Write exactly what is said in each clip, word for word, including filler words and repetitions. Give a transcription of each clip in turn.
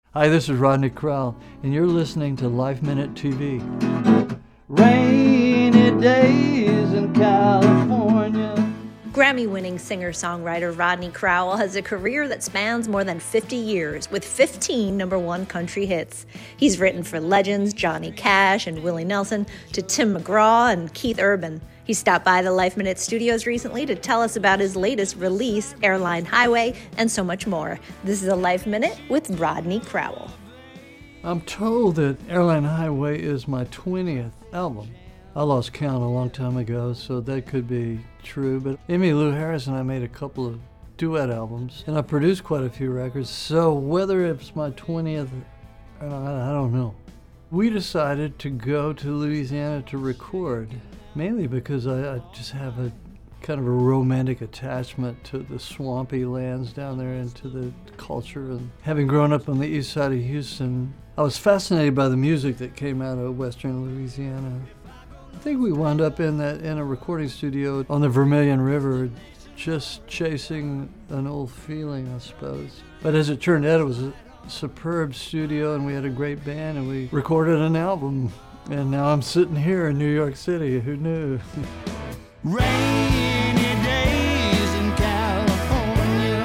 Hi, this is Rodney Crowell, and you're listening to Life Minute T V. Rainy days in California. Grammy-winning singer-songwriter Rodney Crowell has a career that spans more than fifty years, with fifteen number one country hits. He's written for legends Johnny Cash and Willie Nelson, to Tim McGraw and Keith Urban. He stopped by the Life Minute studios recently to tell us about his latest release, Airline Highway, and so much more. This is a Life Minute with Rodney Crowell. I'm told that Airline Highway is my twentieth album. I lost count a long time ago, so that could be true. But Emmylou Harris and I made a couple of duet albums, and I produced quite a few records. So whether it's my twentieth, I don't know. We decided to go to Louisiana to record, mainly because I, I just have a kind of a romantic attachment to the swampy lands down there and to the culture. And having grown up on the east side of Houston, I was fascinated by the music that came out of western Louisiana. I think we wound up in that in a recording studio on the Vermilion River, just chasing an old feeling, I suppose. But as it turned out, it was a superb studio, and we had a great band, and we recorded an album. And now I'm sitting here in New York City. Who knew? Rainy days in California.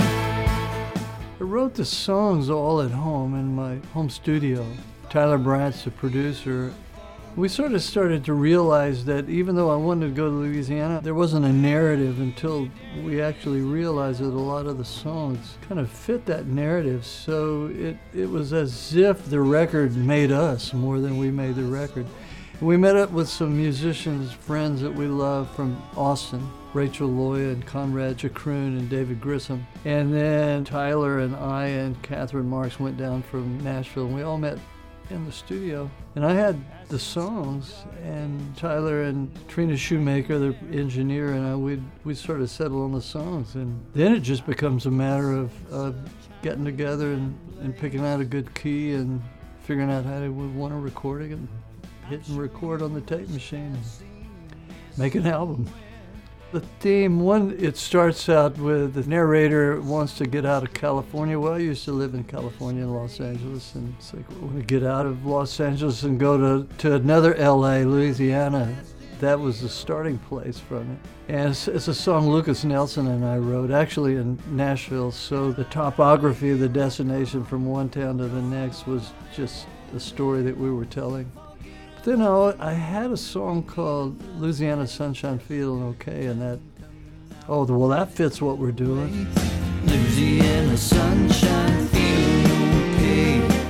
I wrote the songs all at home in my home studio. Tyler Bryant's the producer. We sort of started to realize that even though I wanted to go to Louisiana, there wasn't a narrative until we actually realized that a lot of the songs kind of fit that narrative. So it, it was as if the record made us more than we made the record. We met up with some musicians, friends that we love from Austin, Rachel Loya and Conrad Chacroon and David Grissom. And then Tyler and I and Catherine Marks went down from Nashville, and we all met in the studio. And I had the songs, and Tyler and Trina Shoemaker, the engineer, and I, we'd, we sort of settled on the songs. And then it just becomes a matter of, of getting together and, and picking out a good key and figuring out how to we want to record it and hit and record on the tape machine and make an album. The theme, one, it starts out with the narrator wants to get out of California. Well, I used to live in California and Los Angeles, and it's like, we want to get out of Los Angeles and go to, to another L A, Louisiana. That was the starting place from it. And it's, it's a song Lucas Nelson and I wrote, actually in Nashville, so the topography of the destination from one town to the next was just a story that we were telling. Then I had a song called Louisiana Sunshine Feeling Okay, and that, oh, well, that fits what we're doing. Louisiana Sunshine Feeling Okay.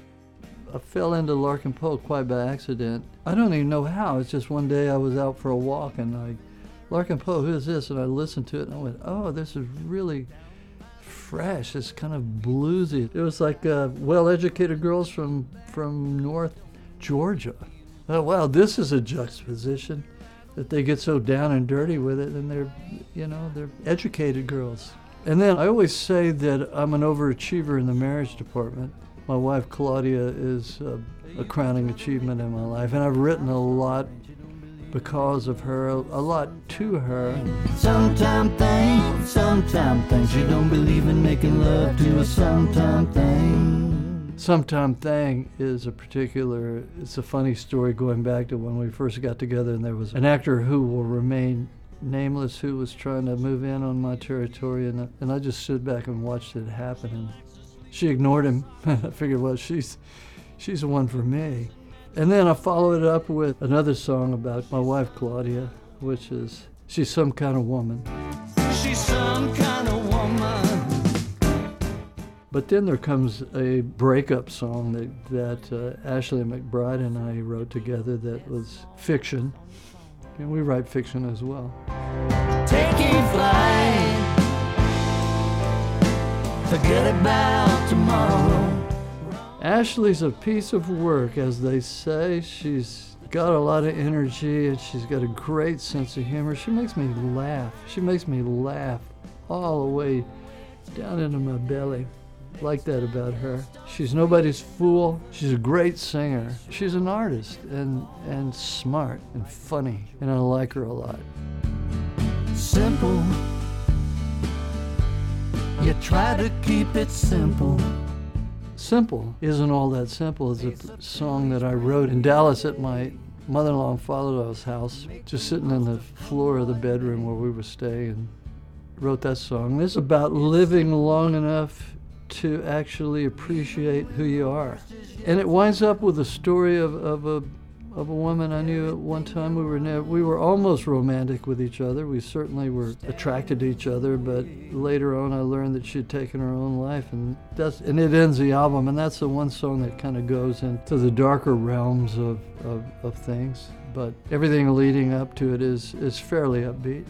I fell into Larkin Poe quite by accident. I don't even know how. It's just one day I was out for a walk, and I, Larkin Poe, who's this? And I listened to it, and I went, oh, this is really fresh. It's kind of bluesy. It was like uh, well-educated girls from, from North Georgia. Oh, wow, this is a juxtaposition, that they get so down and dirty with it, and they're, you know, they're educated girls. And then I always say that I'm an overachiever in the marriage department. My wife, Claudia, is a, a crowning achievement in my life, and I've written a lot because of her, a, a lot to her. Sometime thing, sometime things, you don't believe in making love to a sometime thing. Sometime Thing is a particular, it's a funny story going back to when we first got together, and there was an actor who will remain nameless who was trying to move in on my territory, and, and I just stood back and watched it happen, and she ignored him. I figured, well, she's, she's the one for me. And then I followed it up with another song about my wife, Claudia, which is, she's some kind of woman. She's some kind of woman. But then there comes a breakup song that, that uh, Ashley McBride and I wrote together that was fiction. And we write fiction as well. Taking flight, forget about tomorrow. Ashley's a piece of work, as they say. She's got a lot of energy, and she's got a great sense of humor. She makes me laugh. She makes me laugh all the way down into my belly. Like that about her. She's nobody's fool. She's a great singer. She's an artist and and smart and funny, and I like her a lot. Simple. You try to keep it simple. Simple isn't all that simple. It's a song that I wrote in Dallas at my mother-in-law and father-in-law's house, just sitting on the floor of the bedroom where we were staying, and wrote that song. It's about living long enough to actually appreciate who you are. And it winds up with a story of, of a of a woman I knew at one time. We were never, we were almost romantic with each other. We certainly were attracted to each other, but later on I learned that she had taken her own life, and that's and it ends the album, and that's the one song that kind of goes into the darker realms of, of, of things. But everything leading up to it is, is fairly upbeat.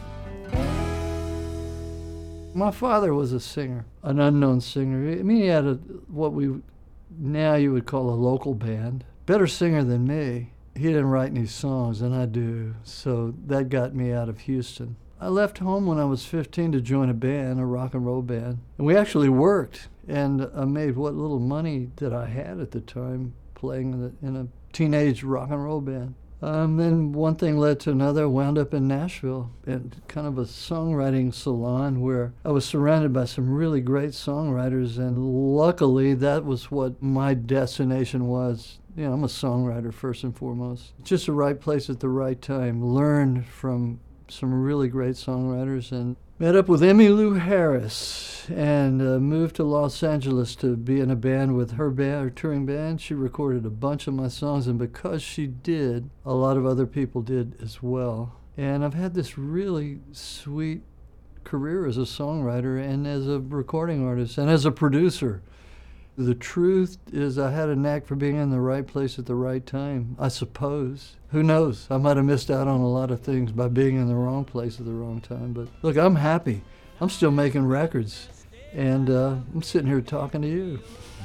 My father was a singer, an unknown singer. I mean, he had a, what we now you would call a local band. Better singer than me. He didn't write any songs, and I do, so that got me out of Houston. I left home when I was fifteen to join a band, a rock and roll band. And we actually worked, and I made what little money that I had at the time playing in a, in a teenage rock and roll band. Um, then one thing led to another. Wound up in Nashville in kind of a songwriting salon where I was surrounded by some really great songwriters, and luckily that was what my destination was. You know, I'm a songwriter first and foremost. Just the right place at the right time. Learned from some really great songwriters and met up with Emmylou Harris and uh, moved to Los Angeles to be in a band with her band, her touring band. She recorded a bunch of my songs, and because she did, a lot of other people did as well. And I've had this really sweet career as a songwriter and as a recording artist and as a producer. The truth is I had a knack for being in the right place at the right time, I suppose. Who knows? I might have missed out on a lot of things by being in the wrong place at the wrong time. But look, I'm happy. I'm still making records. And uh, I'm sitting here talking to you.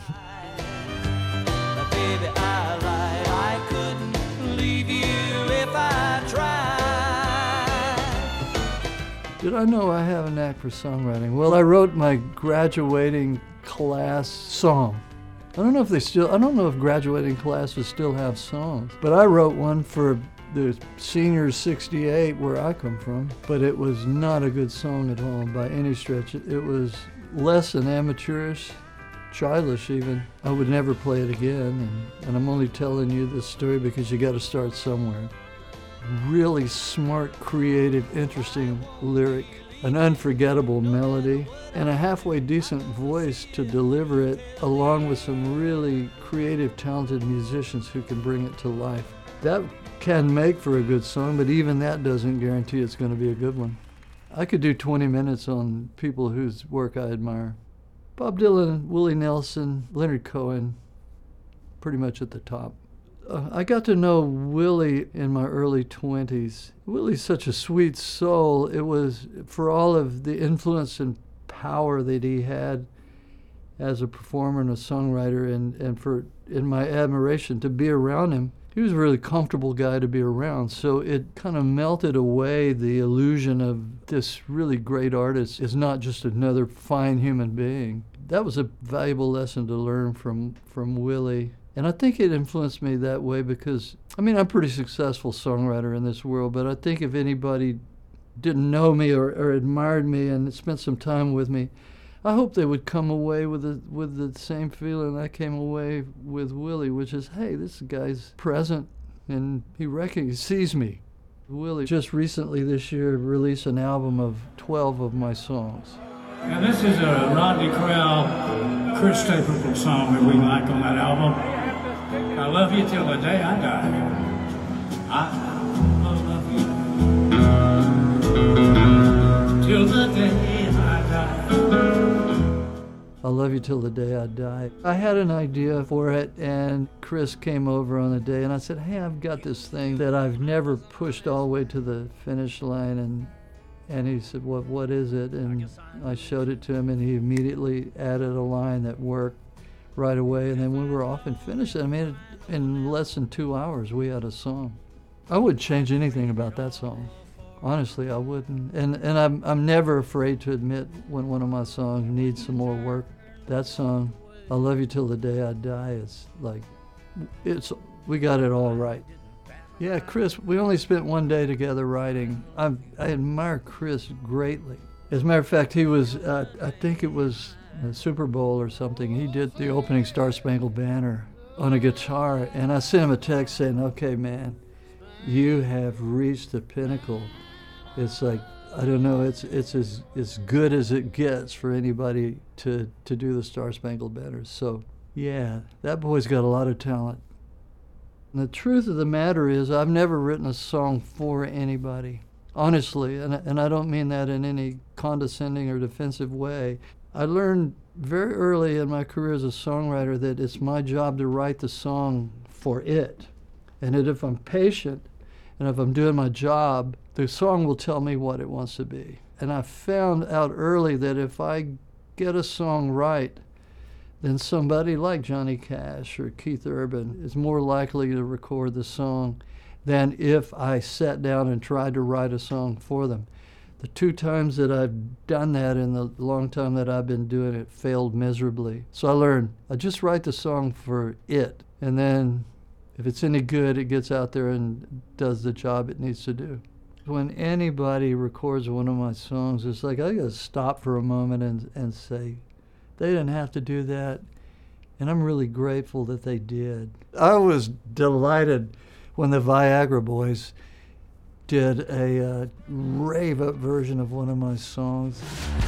Baby, I lied. I couldn't leave you if I tried. Did I know I have a knack for songwriting? Well, I wrote my graduating class song. I don't know if they still, I don't know if graduating classes still have songs, but I wrote one for the seniors sixty-eight where I come from, but it was not a good song at all by any stretch. It, it was less than amateurish, childish even. I would never play it again, and, and I'm only telling you this story because you got to start somewhere. Really smart, creative, interesting lyric, an unforgettable melody, and a halfway decent voice to deliver it, along with some really creative, talented musicians who can bring it to life. That can make for a good song, but even that doesn't guarantee it's going to be a good one. I could do twenty minutes on people whose work I admire. Bob Dylan, Willie Nelson, Leonard Cohen, pretty much at the top. Uh, I got to know Willie in my early twenties. Willie's such a sweet soul. It was, for all of the influence and power that he had as a performer and a songwriter, and, and for in my admiration to be around him. He was a really comfortable guy to be around, so it kind of melted away the illusion of this really great artist is not just another fine human being. That was a valuable lesson to learn from, from Willie. And I think it influenced me that way because, I mean, I'm a pretty successful songwriter in this world, but I think if anybody didn't know me or, or admired me and spent some time with me, I hope they would come away with the, with the same feeling I came away with Willie, which is, hey, this guy's present and he recognizes, sees me. Willie just recently this year released an album of twelve of my songs. Now this is a Rodney Crowell, Chris Stapleton song that we like on that album. I love you till the day I die. I love you till the day I die. I love you till the day I die. I had an idea for it, and Chris came over on the day, and I said, hey, I've got this thing that I've never pushed all the way to the finish line, and and he said, what, what is it? And I showed it to him, and he immediately added a line that worked right away, and then we were off and finished it. I mean, in less than two hours, we had a song. I wouldn't change anything about that song. Honestly, I wouldn't. And and I'm I'm never afraid to admit when one of my songs needs some more work. That song, I Love You Till the Day I Die, is like, it's we got it all right. Yeah, Chris, we only spent one day together writing. I I admire Chris greatly. As a matter of fact, he was, uh, I think it was a Super Bowl or something, he did the opening Star Spangled Banner on a guitar, and I sent him a text saying, okay, man, you have reached the pinnacle. It's like, I don't know, it's it's as, as good as it gets for anybody to, to do the Star Spangled Banner. So, yeah, that boy's got a lot of talent. And the truth of the matter is, I've never written a song for anybody, honestly, and, and I don't mean that in any condescending or defensive way. I learned very early in my career as a songwriter that it's my job to write the song for it. And that if I'm patient and if I'm doing my job, the song will tell me what it wants to be. And I found out early that if I get a song right, then somebody like Johnny Cash or Keith Urban is more likely to record the song than if I sat down and tried to write a song for them. The two times that I've done that in the long time that I've been doing it failed miserably. So I learned, I just write the song for it. And then if it's any good, it gets out there and does the job it needs to do. When anybody records one of my songs, it's like I gotta stop for a moment and, and say, they didn't have to do that, and I'm really grateful that they did. I was delighted when the Viagra Boys did a uh, rave-up version of one of my songs.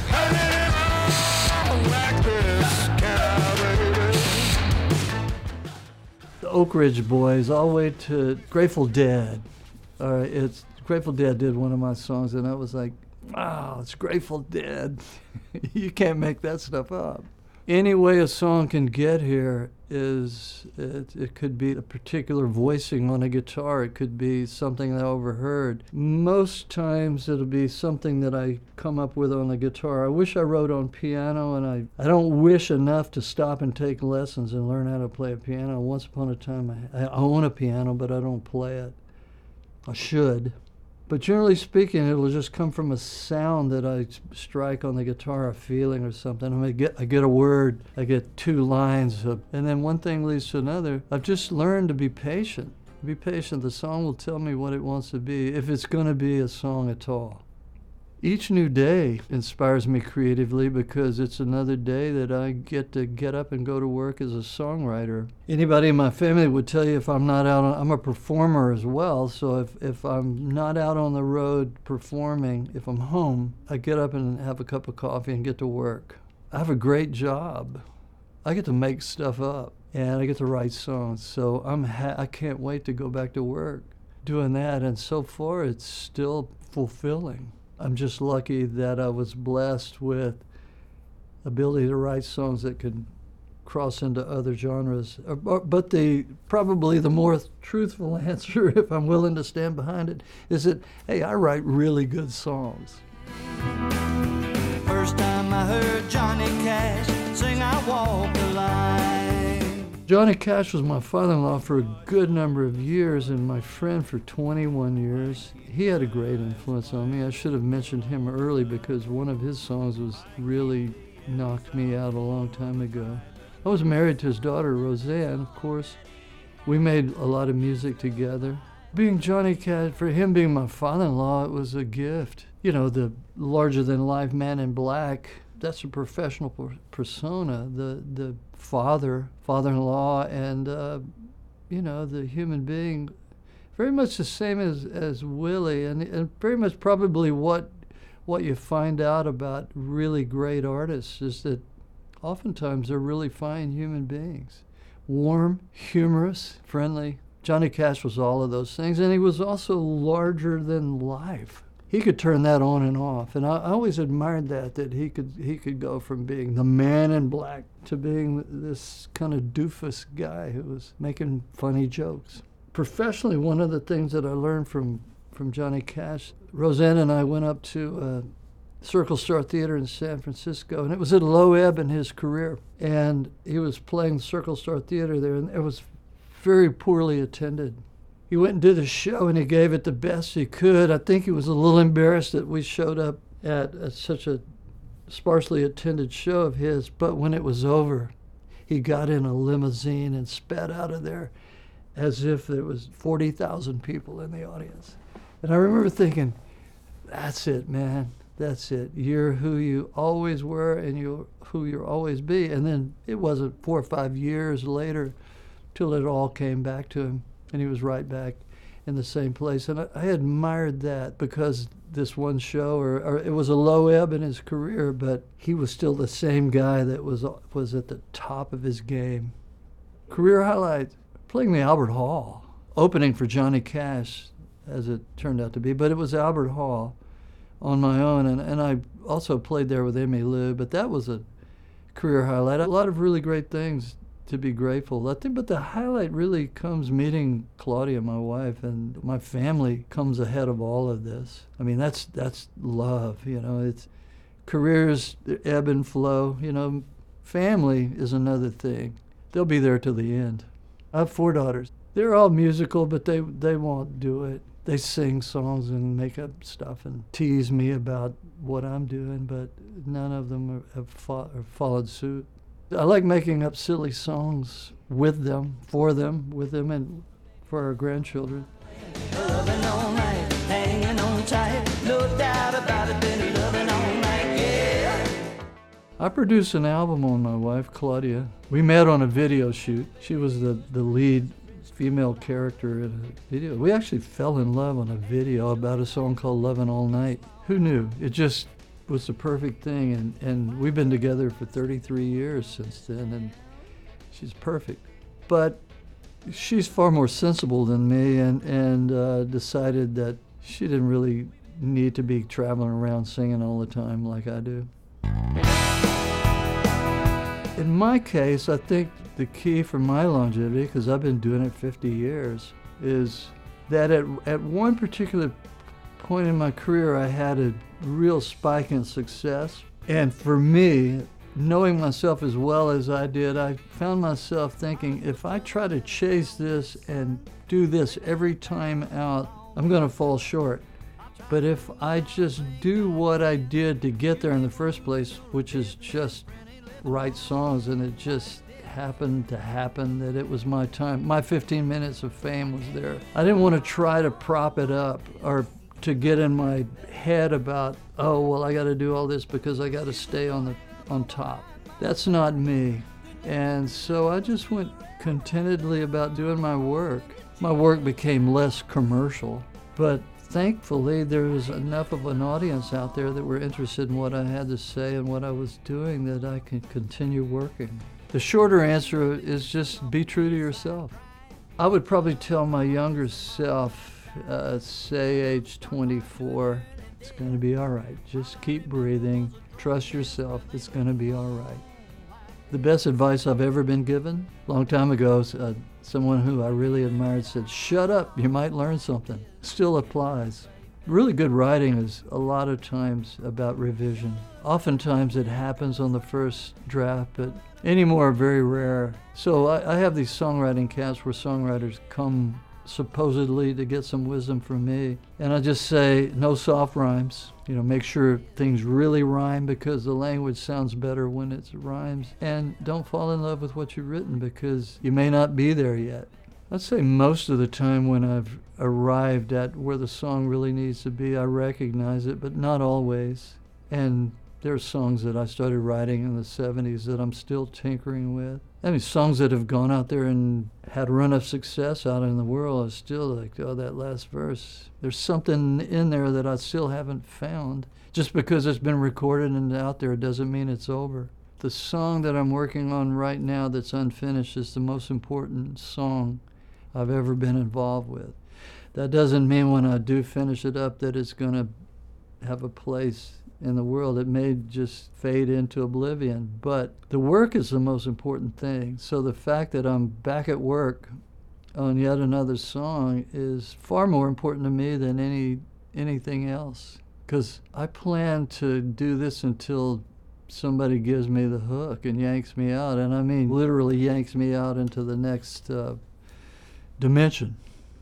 The Oak Ridge Boys, all the way to Grateful Dead. Uh, it's Grateful Dead did one of my songs, and I was like, wow, it's Grateful Dead. You can't make that stuff up. Any way a song can get here is, it, it could be a particular voicing on a guitar. It could be something that I overheard. Most times it'll be something that I come up with on the guitar. I wish I wrote on piano, and I, I don't wish enough to stop and take lessons and learn how to play a piano. Once upon a time, I, I own a piano, but I don't play it. I should. But generally speaking, it'll just come from a sound that I strike on the guitar, a feeling or something. I mean, get, I get a word, I get two lines, of, and then one thing leads to another. I've just learned to be patient. Be patient. The song will tell me what it wants to be, if it's going to be a song at all. Each new day inspires me creatively because it's another day that I get to get up and go to work as a songwriter. Anybody in my family would tell you if I'm not out on, I'm a performer as well, so if, if I'm not out on the road performing, if I'm home, I get up and have a cup of coffee and get to work. I have a great job. I get to make stuff up and I get to write songs, so I'm ha- I can't wait to go back to work doing that, and so far it's still fulfilling. I'm just lucky that I was blessed with ability to write songs that could cross into other genres. But the probably the more truthful answer, if I'm willing to stand behind it, is that, hey, I write really good songs. First time I heard Johnny Cash sing I Walk the Line. Johnny Cash was my father-in-law for a good number of years and my friend for twenty-one years. He had a great influence on me. I should have mentioned him early because one of his songs was really knocked me out a long time ago. I was married to his daughter, Roseanne, of course. We made a lot of music together. Being Johnny Cash, for him being my father-in-law, it was a gift. You know, the larger-than-life man in black, that's a professional per- persona. The the father, father-in-law, and, uh, you know, the human being, very much the same as, as Willie, and, and very much probably what what you find out about really great artists is that oftentimes they're really fine human beings. Warm, humorous, friendly. Johnny Cash was all of those things, and he was also larger than life. He could turn that on and off, and I, I always admired that, that he could he could go from being the man in black to being this kind of doofus guy who was making funny jokes. Professionally, one of the things that I learned from, from Johnny Cash, Roseanne and I went up to uh, Circle Star Theater in San Francisco, and it was at a low ebb in his career, and he was playing Circle Star Theater there, and it was very poorly attended. He went and did a show, and he gave it the best he could. I think he was a little embarrassed that we showed up at, at such a sparsely attended show of his, but when it was over, he got in a limousine and sped out of there as if there was forty thousand people in the audience. And I remember thinking, that's it, man. That's it. You're who you always were and you're who you'll always be. And then it wasn't four or five years later till it all came back to him and he was right back in the same place. And I, I admired that because this one show, or, or it was a low ebb in his career, but he was still the same guy that was was at the top of his game. Career highlight, playing the Albert Hall, opening for Johnny Cash, as it turned out to be, but it was Albert Hall on my own, and, and I also played there with Emmylou, but that was a career highlight. A lot of really great things to be grateful. I think, but the highlight really comes meeting Claudia, my wife, and my family comes ahead of all of this. I mean, that's that's love, you know. It's careers ebb and flow, you know. Family is another thing. They'll be there till the end. I have four daughters. They're all musical, but they they won't do it. They sing songs and make up stuff and tease me about what I'm doing, but none of them are, have fought, or followed suit. I like making up silly songs with them, for them, with them, and for our grandchildren. Loving all night, hanging on tight, no doubt about it, been loving all night, yeah. I produced an album on my wife, Claudia. We met on a video shoot. She was the, the lead female character in a video. We actually fell in love on a video about a song called Lovin' All Night. Who knew? It just was the perfect thing, and, and we've been together for thirty-three years since then, and she's perfect. But she's far more sensible than me, and, and uh, decided that she didn't really need to be traveling around singing all the time like I do. In my case, I think the key for my longevity, because I've been doing it fifty years, is that at, at one particular point in my career, I had a real spike in success. And for me, knowing myself as well as I did, I found myself thinking, if I try to chase this and do this every time out, I'm going to fall short. But if I just do what I did to get there in the first place, which is just write songs, and it just happened to happen that it was my time. My fifteen minutes of fame was there. I didn't want to try to prop it up or to get in my head about, oh, well, I got to do all this because I got to stay on the on top. That's not me. And so I just went contentedly about doing my work. My work became less commercial, but thankfully there was enough of an audience out there that were interested in what I had to say and what I was doing that I could continue working. The shorter answer is just be true to yourself. I would probably tell my younger self, uh, say age twenty-four, it's going to be all right. Just keep breathing. Trust yourself. It's going to be all right. The best advice I've ever been given, a long time ago, uh, someone who I really admired said, shut up, you might learn something. Still applies. Really good writing is a lot of times about revision. Oftentimes it happens on the first draft, but anymore are very rare. So I, I have these songwriting camps where songwriters come supposedly to get some wisdom from me. And I just say, no soft rhymes. You know, make sure things really rhyme because the language sounds better when it rhymes. And don't fall in love with what you've written because you may not be there yet. I'd say most of the time when I've arrived at where the song really needs to be, I recognize it, but not always. And there are songs that I started writing in the seventies that I'm still tinkering with. I mean, songs that have gone out there and had a run of success out in the world are still like, oh, that last verse. There's something in there that I still haven't found. Just because it's been recorded and out there doesn't mean it's over. The song that I'm working on right now that's unfinished is the most important song I've ever been involved with. That doesn't mean when I do finish it up that it's going to have a place in the world. It may just fade into oblivion, but the work is the most important thing. So the fact that I'm back at work on yet another song is far more important to me than any anything else, because I plan to do this until somebody gives me the hook and yanks me out, and I mean literally yanks me out into the next uh, dimension.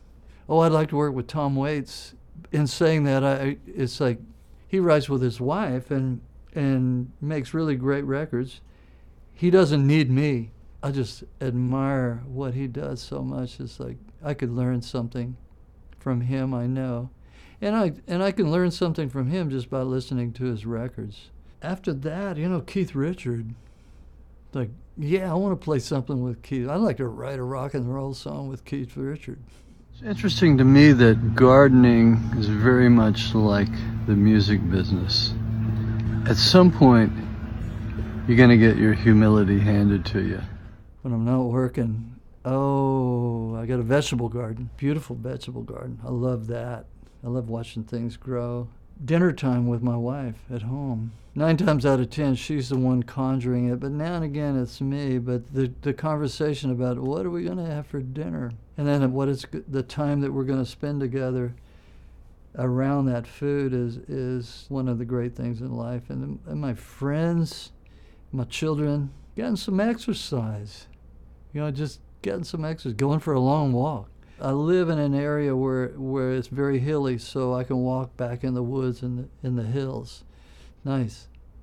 Oh, I'd like to work with Tom Waits. In saying that, I it's like he writes with his wife and and makes really great records. He doesn't need me. I just admire what he does so much. It's like I could learn something from him, I know. And I and I can learn something from him just by listening to his records. After that, you know, Keith Richard, like, yeah, I want to play something with Keith. I'd like to write a rock and roll song with Keith Richard. It's interesting to me that gardening is very much like the music business. At some point, you're going to get your humility handed to you. When I'm not working, oh, I got a vegetable garden, beautiful vegetable garden. I love that. I love watching things grow. Dinner time with my wife at home. Nine times out of ten, she's the one conjuring it, but now and again it's me. But the, the conversation about what are we going to have for dinner, and then what is the time that we're going to spend together around that food is is one of the great things in life. And, and my friends, my children, getting some exercise. You know, just getting some exercise, going for a long walk. I live in an area where where it's very hilly, so I can walk back in the woods and in, in the hills. Nice.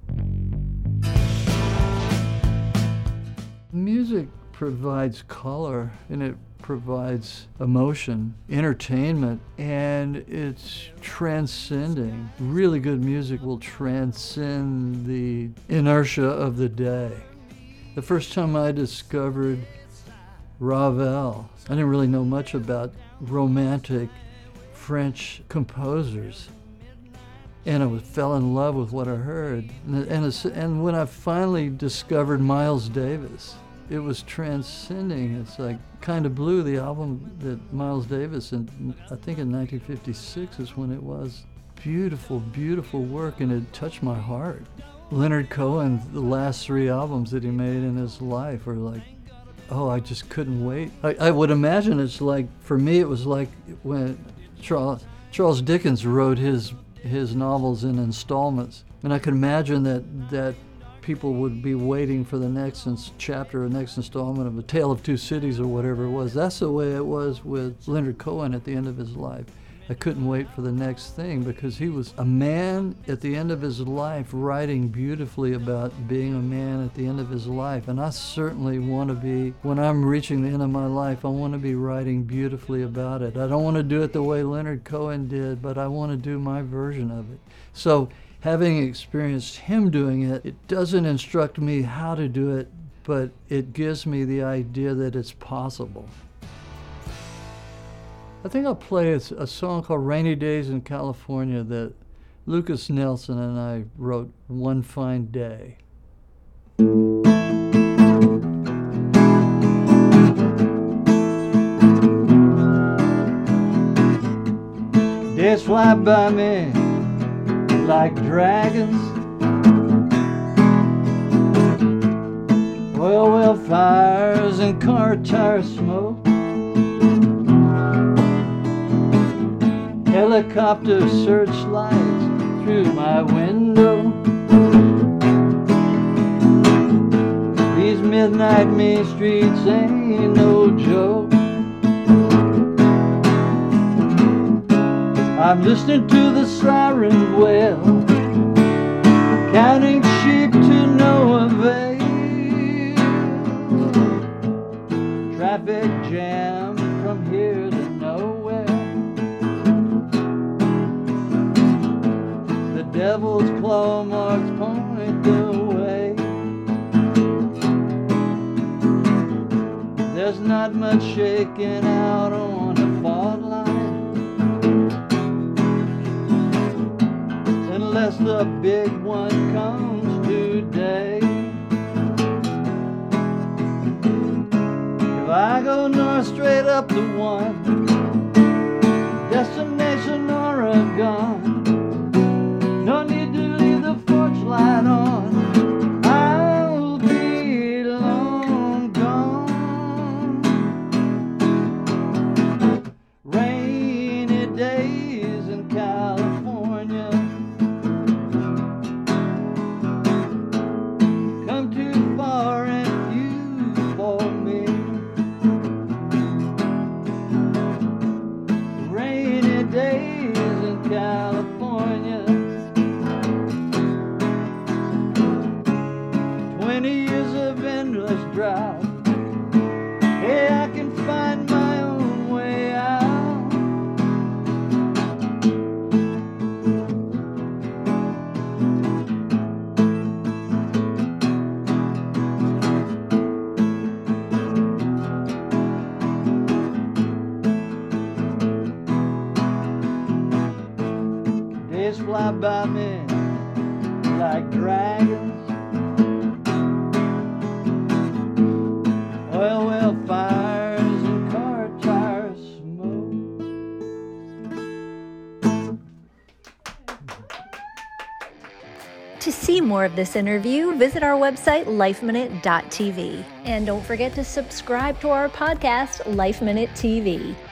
Music provides color, and it provides emotion, entertainment, and it's transcending. Really good music will transcend the inertia of the day. The first time I discovered Ravel, I didn't really know much about romantic French composers, and I was, fell in love with what I heard. And, and, and when I finally discovered Miles Davis, it was transcending. It's like Kind of Blue, the album that Miles Davis, in, I think in nineteen fifty-six is when it was. Beautiful, beautiful work, and it touched my heart. Leonard Cohen, the last three albums that he made in his life are like, oh, I just couldn't wait. I, I would imagine it's like, for me, it was like when Charles, Charles Dickens wrote his his novels in installments. And I could imagine that that people would be waiting for the next ins- chapter or next installment of A Tale of Two Cities or whatever it was. That's the way it was with Leonard Cohen at the end of his life. I couldn't wait for the next thing because he was a man at the end of his life writing beautifully about being a man at the end of his life. And I certainly want to be, when I'm reaching the end of my life, I want to be writing beautifully about it. I don't want to do it the way Leonard Cohen did, but I want to do my version of it. So having experienced him doing it, it doesn't instruct me how to do it, but it gives me the idea that it's possible. I think I'll play a, a song called Rainy Days in California that Lucas Nelson and I wrote one fine day. Days fly by me like dragons. Oil well fires and car tire smoke. Helicopter searchlights through my window. These midnight main streets ain't no joke. I'm listening to the siren wail, counting sheep to no avail. Traffic jam from here to nowhere. The devil's claw marks point the way. There's not much shaking out on the fault line, unless the big one comes today. If I go north straight up the one, destination Oregon, no need to leave the porch light on, I'll be long gone. Rainy days in California come too far and few for me. Rainy days fly by me like dragons. Oil well fires and car tires smoke. To see more of this interview, visit our website, life minute dot t v. And don't forget to subscribe to our podcast, Life Minute T V.